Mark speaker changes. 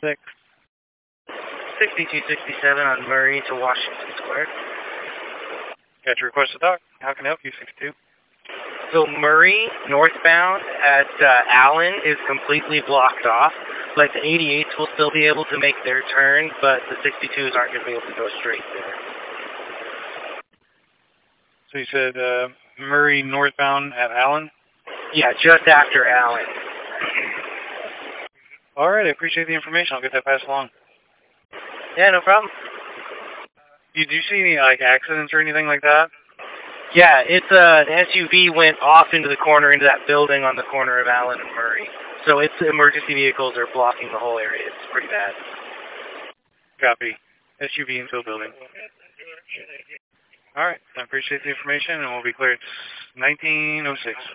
Speaker 1: 6.
Speaker 2: 6267 on Murray to Washington Square.
Speaker 1: Got your request to dock. How can I help you, 62?
Speaker 2: So Murray, northbound at Allen, is completely blocked off. Like the 88s will still be able to make their turn, but the 62s aren't going to be able to go straight there.
Speaker 1: So you said Murray northbound at Allen?
Speaker 2: Yeah, just after Allen.
Speaker 1: All right, I appreciate the information. I'll get that passed along.
Speaker 2: Yeah, no problem.
Speaker 1: Did you see any accidents or anything like that?
Speaker 2: Yeah, it's an SUV went off into the corner, into that building on the corner of Allen and Murray. So its emergency vehicles are blocking the whole area. It's pretty bad.
Speaker 1: Copy. SUV into a building. All right, I appreciate the information, and we'll be cleared. 1906.